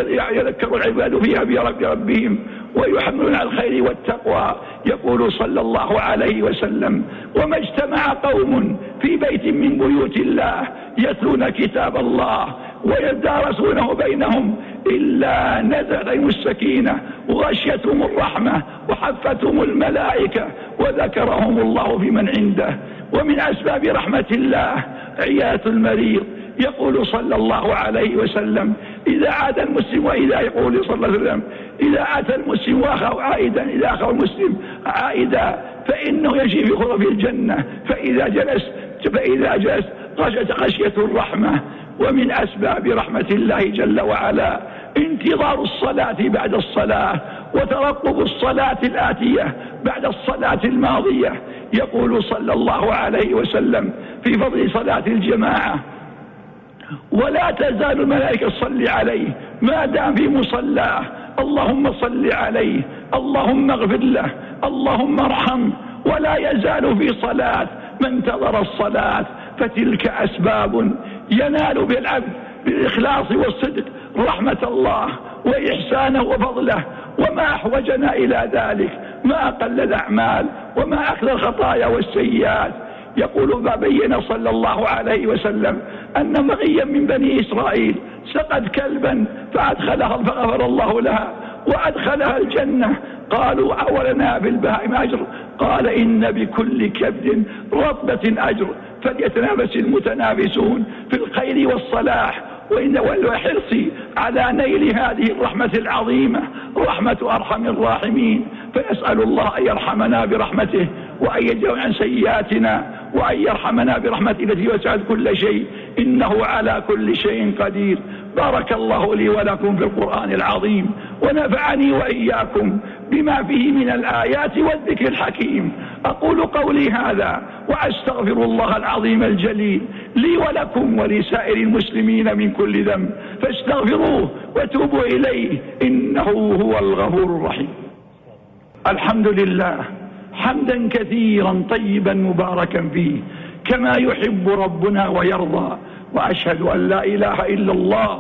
يذكر العباد فيها بربهم ويحملون على الخير والتقوى. يقول صلى الله عليه وسلم: وما اجتمع قوم في بيت من بيوت الله يتلون كتاب الله ويدارسونه بينهم إلا نزلت عليهم السكينة وغشيتهم الرحمة وحفتهم الملائكة وذكرهم الله في من عنده. ومن أسباب رحمة الله عيادة المريض. يقول صلى الله عليه وسلم: إذا عاد المسلم يقول صلى الله عليه وسلم: إذا أتى المسلم وأخاه عائدا، إذا أخاه المسلم عائدا فإنه يجي في غرف الجنة، فإذا جلس غشيته الرحمة. ومن أسباب رحمة الله جل وعلا انتظار الصلاة بعد الصلاة وترقب الصلاة الآتية بعد الصلاة الماضية. يقول صلى الله عليه وسلم في فضل صلاة الجماعة: ولا تزال الملائكة تصلي عليه ما دام في مصلاه، اللهم صل عليه، اللهم اغفر له، اللهم ارحمه. ولا يزال في صلاة من انتظر الصلاة. فتلك أسباب ينال بالعبد بالإخلاص والصدق رحمة الله وإحسانه وفضله. وما أحوجنا إلى ذلك، ما أقل الأعمال وما أكثر الخطايا والسيئات. يقول بين صلى الله عليه وسلم أن مغيا من بني إسرائيل سقت كلبا فأدخلها فغفر الله لها وأدخلها الجنة. قالوا: أولنا في البهائم أجر؟ قال: إن بكل كبد رطبة أجر، فليتنافس المتنافسون في الخير والصلاح والحرص على نيل هذه الرحمة العظيمة، رحمة أرحم الراحمين. فنسأل الله أن يرحمنا برحمته وأن يجعل عن سيئاتنا وأن يرحمنا برحمته التي وسعت كل شيء، إنه على كل شيء قدير. بارك الله لي ولكم في القرآن العظيم ونفعني وإياكم بما فيه من الآيات والذكر الحكيم. أقول قولي هذا وأستغفر الله العظيم الجليل لي ولكم ولسائر المسلمين من كل ذنب، فاستغفروه وتوبوا إليه إنه هو الغفور الرحيم. الحمد لله حمدا كثيرا طيبا مباركا فيه، كما يحب ربنا ويرضى. وأشهد أن لا إله إلا الله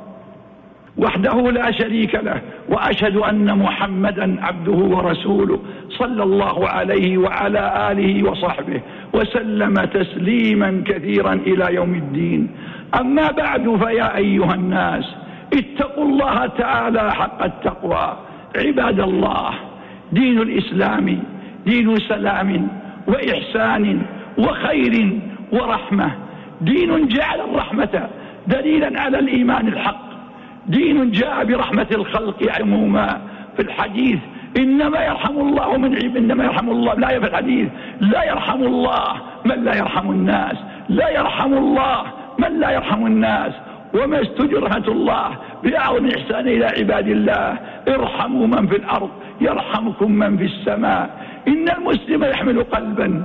وحده لا شريك له، وأشهد أن محمدا عبده ورسوله صلى الله عليه وعلى آله وصحبه وسلم تسليما كثيرا إلى يوم الدين. أما بعد، فيا أيها الناس، اتقوا الله تعالى حق التقوى. عباد الله، دين الإسلام دين سلام وإحسان وخير ورحمة، دين جعل الرحمة دليلا على الإيمان الحق، دين جاء برحمة الخلق عموما. في الحديث إنما يرحم الله من عباده، إنما يرحم الله، لا في الحديث لا يرحم الله من لا يرحم الناس، لا يرحم الله من لا يرحم الناس. وما استجر رحمة الله بأعظم إحسان إلى عباد الله: ارحموا من في الأرض يرحمكم من في السماء. إن المسلم يحمل قلبا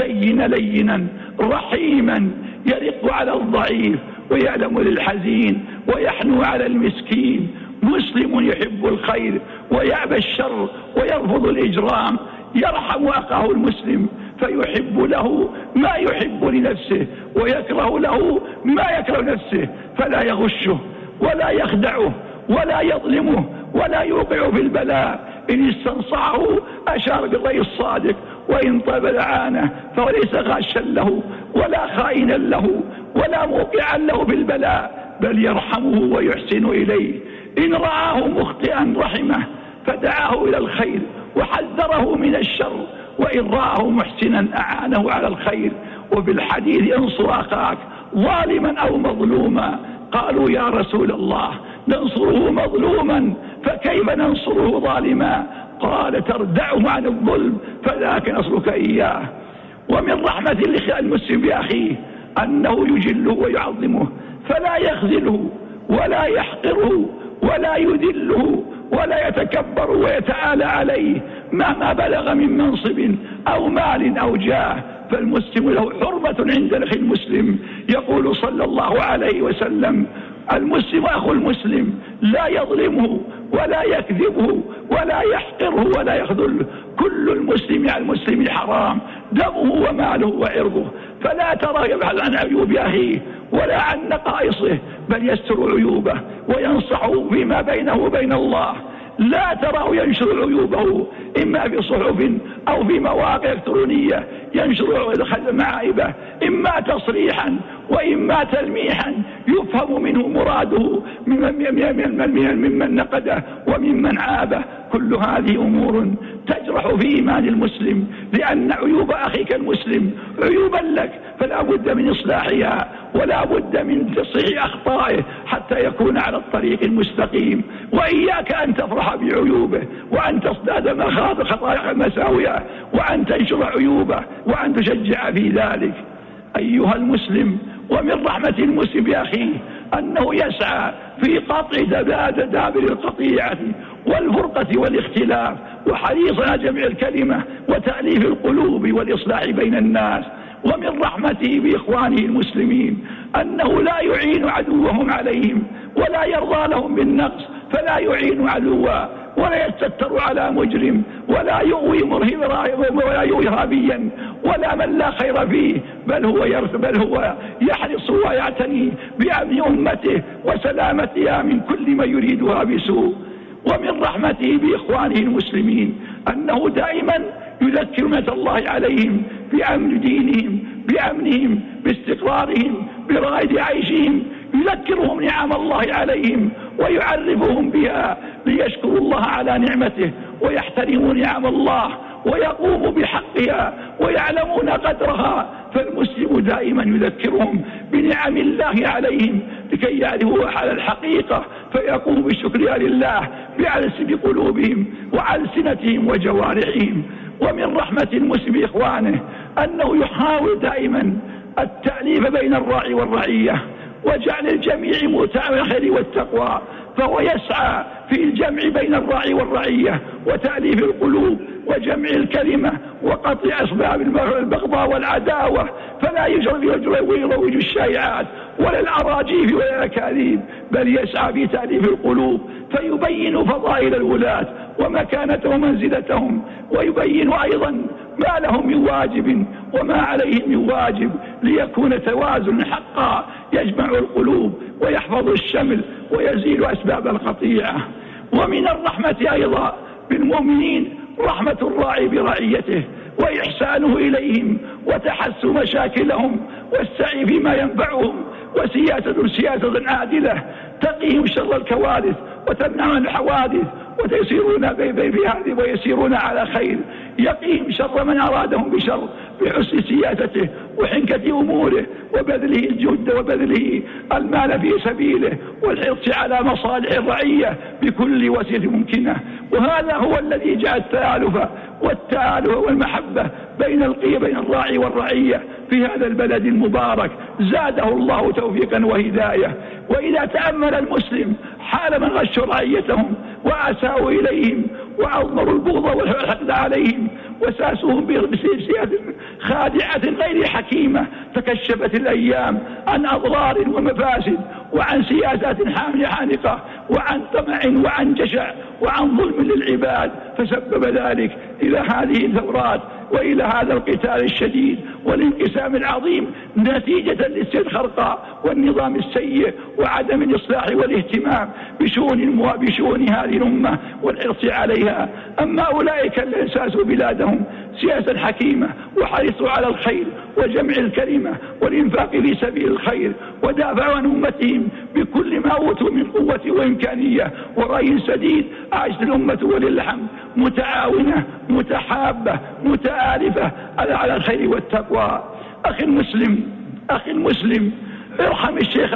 لينا رحيما يرق على الضعيف ويعلم للحزين ويحنو على المسكين. مسلم يحب الخير ويأبى الشر ويرفض الإجرام، يرحم أخاه المسلم فيحب له ما يحب لنفسه ويكره له ما يكره نفسه، فلا يغشه ولا يخدعه ولا يظلمه ولا يوقع في البلاء. إن استنصعه أشار بالرأي الصادق، وإن طاب لعانه فليس غاشا له ولا خائنا له ولا موقعا له في البلاء، بل يرحمه ويحسن إليه. إن رآه مخطئا رحمه فدعاه إلى الخير وحذره من الشر، وإن رآه محسنا أعانه على الخير. وفي الحديث: انصر أخاك ظالما أو مظلوما. قالوا: يا رسول الله، ننصره مظلوما فكيف ننصره ظالما؟ قال: تردعه عن الظلم فذاك نصرك إياه. ومن رحمة المسلم بأخيه أنه يجله ويعظمه، فلا يخذله ولا يحقره ولا يذله ولا يتكبر ويتعالى عليه مهما بلغ من منصب أو مال أو جاه، فالمسلم له حرمة عند أخي المسلم. يقول صلى الله عليه وسلم: المسلم أخو المسلم لا يظلمه ولا يكذبه ولا يحقره ولا يخذله. كل المسلم على المسلم حرام، دمه وماله وعرضه. فلا ترى يبحث عن عيوب أخيه ولا عن نقائصه، بل يستر عيوبه وينصحه فيما بينه وبين الله. لا تراه ينشر عيوبه إما في صحف أو في مواقع إلكترونية ينشر معايبه، إما تصريحا وإما تلميحا يفهم منه مراده ممن نقده وممن عابه. كل هذه أمور تجرح في إيمان المسلم، لأن عيوب أخيك المسلم عيوبا لك، فلا بد من إصلاحها ولا بد من تصحيح أخطائه حتى يكون على الطريق المستقيم. وإياك أن تفرح بعيوبه وأن تصداد مخاض خطايا مساوية وأن تنشر عيوبه وأن تشجع في ذلك. أيها المسلم، ومن رحمة المسلم بأخيه أنه يسعى في قطع دابر القطيعة والفرقة والاختلاف، وحريص على جمع الكلمة وتأليف القلوب والإصلاح بين الناس. ومن رحمته بإخوانه المسلمين أنه لا يعين عدوهم عليهم ولا يرضى لهم بالنقص، فلا يعين عدوا ولا يستتر على مجرم ولا يؤوي إرهابيا ولا من لا خير فيه، بل هو يحرص ويعتني بأمن أمته وسلامتها من كل من يريدها بسوء. ومن رحمته بإخوانه المسلمين أنه دائما يذكر نعمة الله عليهم بأمن دينهم، بأمنهم، باستقرارهم، برغد عيشهم، يذكرهم نعم الله عليهم ويعرفهم بها ليشكروا الله على نعمته ويحترموا نعم الله ويقوموا بحقها ويعلمون قدرها. فالمسلم دائما يذكرهم بنعم الله عليهم لكي يعرفوا حال الحقيقة فيقوموا بشكرها لله بقلوبهم وألسنتهم وجوارحهم. ومن رحمة المسلم بإخوانه أنه يحاول دائما التأليف بين الراعي والرعية وجعل الجميع متعاون الخير والتقوى، فهو يسعى في الجمع بين الراعي والرعية وتأليف القلوب وجمع الكلمة وقطع أسباب البغضاء والعداوة، فلا يروج الشائعات ولا الأراجيف ولا الأكاذيب، بل يسعى في تأليف القلوب فيبين فضائل الولاة ومكانتهم ومنزلتهم، ويبين أيضا ما لهم من واجب وما عليهم من واجب، ليكون توازن حقا يجمع القلوب ويحفظ الشمل ويزيل أسباب القطيعة. ومن الرحمة أيضا بالمؤمنين رحمة الراعي برعيته وإحسانه إليهم وتحسن مشاكلهم والسعي فيما ينفعهم، وسياسة عادلة تقيهم شر الكوارث وتمنع عن الحوادث ويسيرون على خير، يقيهم شر من أرادهم بشر بحسن سياسته وحنكة أموره وبذله الجهد وبذله المال في سبيله والحرص على مصالح الرعية بكل وسيلة ممكنة. وهذا هو الذي جاء التآلف والمحبة بين الراعي والرعية في هذا البلد المبارك، زاده الله توفيقا وهداية. وإذا تأمل المسلم حال من غشوا رعيتهم وأساءوا إليهم وأضمروا البغض والحقد عليهم وساسوهم بسياسة خادعة غير حكيمة، تكشفت الأيام عن أضرار ومفاسد وعن سياسات حانقة وعن طمع وعن جشع وعن ظلم للعباد، فسبب ذلك إلى هذه الثورات وإلى هذا القتال الشديد والانقسام العظيم نتيجة للاسترخاء والنظام السيء وعدم الإصلاح والاهتمام بشؤون هذه الأمة والحرص عليها. أما أولئك الذين ساسوا بلادهم سياسة حكيمة وحرصوا على الخير وجمع الكلمة والإنفاق في سبيل الخير ودافعوا عن أمتهم بكل ما أوتوا من قوة وإمكانية ورأي سديد، عاشت الأمة وللحمد متعاونة متحابة متآلفة على الخير والتقوى. أخي المسلم ارحم الشيخ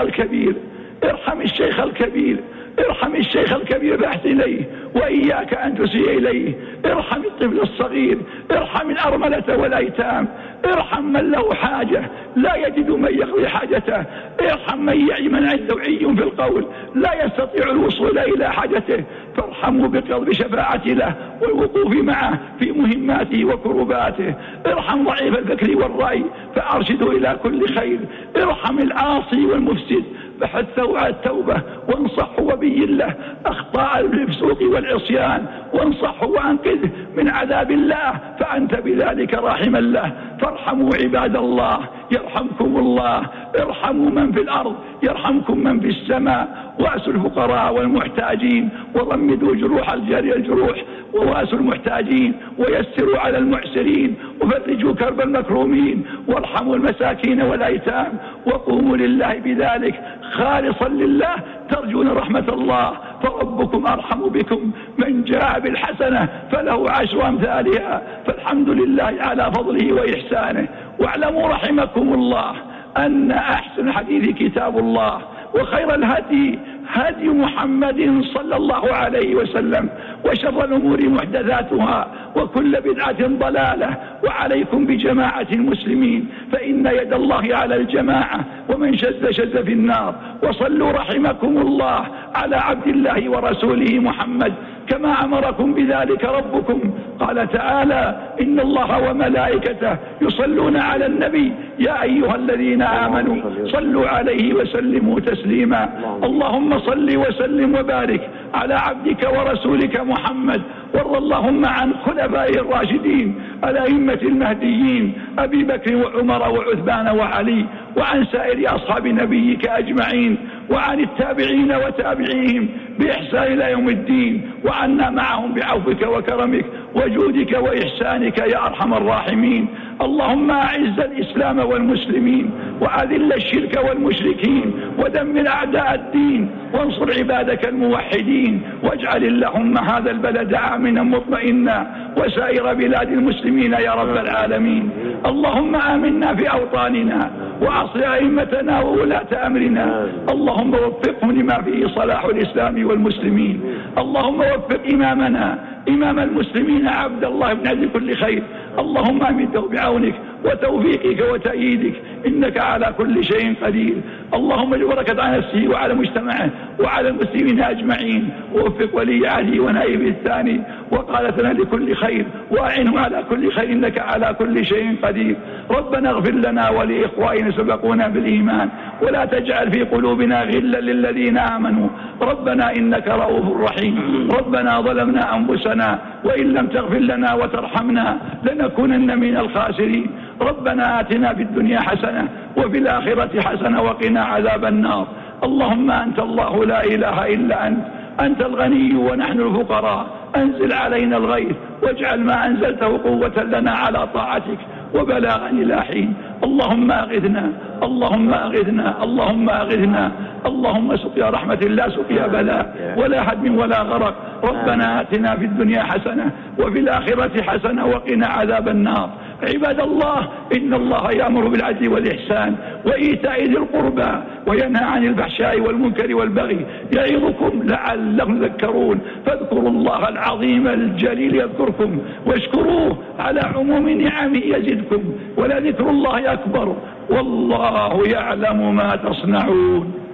الكبير فاحسن إليه وإياك أن تسيء إليه. ارحم الطفل الصغير، ارحم الأرملة والأيتام، ارحم من له حاجة لا يجد من يقضي حاجته، ارحم من عنده عي في القول لا يستطيع الوصول إلى حاجته، فارحمه بشفاعة له والوقوف معه في مهماته وكرباته. ارحم ضعيف الفكر والرأي فأرشده إلى كل خير، ارحم العاصي والمفسد فحثه على التوبة وانصحه وبين له أخطاء الفسوق والعصيان وانصحه وأنقذه من عذاب الله، فأنت بذلك راحما له. فارحموا عباد الله يرحمكم الله، ارحموا من في الأرض يرحمكم من في السماء، واسوا الفقراء والمحتاجين وضمدوا جروح الجروح وواسوا المحتاجين ويسروا على المعسرين وفرجوا كرب المكرومين وارحموا المساكين والأيتام، وقوموا لله بذلك خالصا لله ترجون رحمة الله، فربكم أرحم بكم من جاء بالحسنة فله 10 أمثالها، فالحمد لله على فضله وإحسانه. واعلموا رحمكم الله أن أحسن الحديث كتاب الله، وخير الهدي هدي محمد صلى الله عليه وسلم، وشر الأمور محدثاتها وكل بدعة ضلالة، وعليكم بجماعة المسلمين فإن يد الله على الجماعة ومن شذ في النار. وصلوا رحمكم الله على عبد الله ورسوله محمد كما أمركم بذلك ربكم، قال تعالى إن الله وملائكته يصلون على النبي يا أيها الذين آمنوا صلوا عليه وسلموا تسليما. اللهم صل وسلم وبارك على عبدك ورسولك محمد، وارض اللهم عن خلفائه الراشدين الأئمة المهديين أبي بكر وعمر وعثمان وعلي، وعن سائر أصحاب نبيك أجمعين، وعن التابعين وتابعيهم بإحسان إلى يوم الدين، وعنا معهم بعفوك وكرمك وجودك وإحسانك يا أرحم الراحمين. اللهم أعز الإسلام والمسلمين وأذل الشرك والمشركين ودمر أعداء الدين وانصر عبادك الموحدين، واجعل اللهم هذا البلد آمنا مطمئنا وسائر بلاد المسلمين يا رب العالمين. اللهم آمنا في أوطاننا وأصل أئمتنا وولاة أمرنا، اللهم وفقهم لما فيه صلاح الإسلام والمسلمين. اللهم وفق إمامنا إمام المسلمين عبد الله بن عبد كل خير، اللهم أمده بعونك وتوفيقك وتأييدك إنك على كل شيء قدير. اللهم اجبرك على نفسه وعلى مجتمعه وعلى المسلمين أجمعين، ووفق ولي عهده ونائبه الثاني وقالتنا لكل خير، وأعنه على كل خير إنك على كل شيء قدير. ربنا اغفر لنا ولإخواننا سبقونا بالإيمان، ولا تجعل في قلوبنا غلا للذين آمنوا ربنا إنك رؤوف رحيم. ربنا ظلمنا أنفسنا وإن لم تغفر لنا وترحمنا لنكونن من الخاسرين. ربنا آتنا في الدنيا حسنة وفي الآخرة حسنة وقنا عذاب النار. اللهم أنت الله لا إله إلا أنت الغني ونحن الفقراء. أنزل علينا الغيث واجعل ما أنزلته قوة لنا على طاعتك وبلاغا إلى حين. اللهم أغثنا اللهم أغثنا اللهم أغثنا. اللهم سقيا رحمة لا سقيا بلاء ولا هدم ولا غرق. ربنا آتنا في الدنيا حسنة وفي الآخرة حسنة وقنا عذاب النار. عباد الله، إن الله يأمر بالعدل والإحسان وإيتاء ذي القربى وينهى عن الفحشاء والمنكر والبغي يعظكم لعلكم تذكرون. فاذكروا الله العظيم الجليل يذكركم واشكروه على عموم نعمه يزدكم ولذكر الله أكبر والله يعلم ما تصنعون.